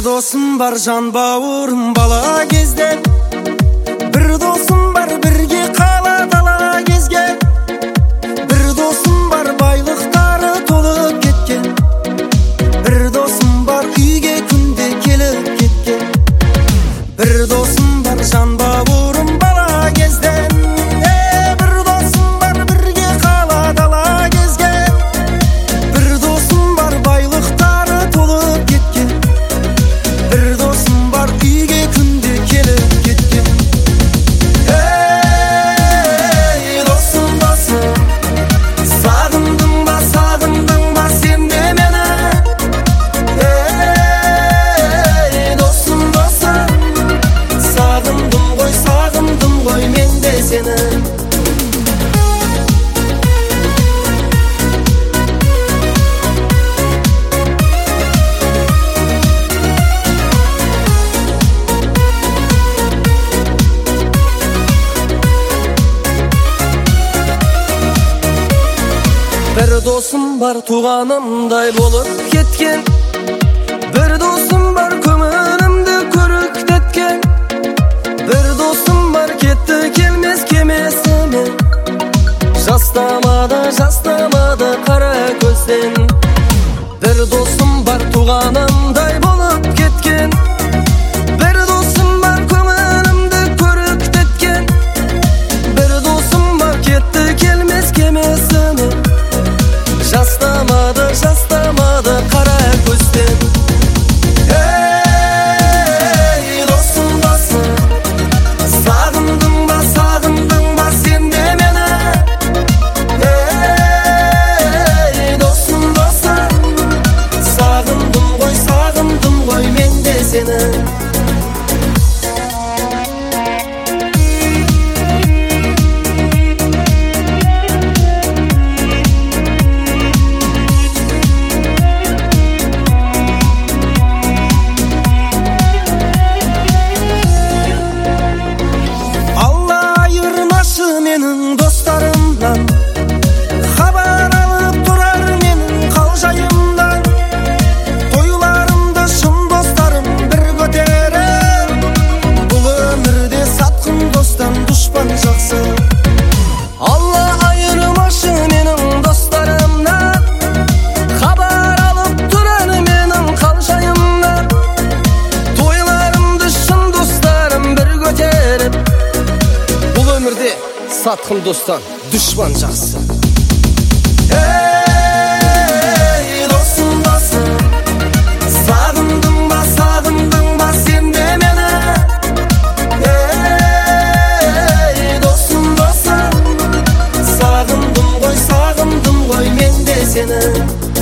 досым бар жан бауырым бала кезден, бір досым бар бірге қала дала кезген, бір досым бар байлықтары толып кеткен, бір досым бар үйге күнде келіп кеткен, бір досым бар жан бауырым бала кезден, бір досым бар бірге қала дала кезген, бір досым бар байлықтары толып кеткен, бір досым бар үйге күнде келіп кеткен. Досым, досым, сағындың ба сен де мені? Досым, досым, сағындым ғой мен де сені. Бір досым бар туғанымдай болып кеткен, бір досым бар көңілімді көріктеткен, бір досым бар кетті келмес кемесіме, жастамады қара көзден. Бір досым бар туғанымдай болып кеткен, бір досым бар көңілімді көріктеткен, бір досым бар кетті келмес кемесіме, жастамады қара көзден. Досым, досым, сағындың ба сен де мені? Досым, досым, сағындым ғой мен де сені. Менің достарымнан хабар алып тұрар менің қалжайымдан, тойларымды шын достарым бір көтерер, бұл өмірде сатқын достан дұшпан жақсы. Алла айырмашы менің достарымнан, хабар алып тұрар менің қалжайымдан, тойларымды шын достарым бір көтеріп, бұл өмірде сатқын достан дұшпан жақсы. Досым, досым, сағындың ба сен де мені? Досым, досым, сағындым ғой мен де сені.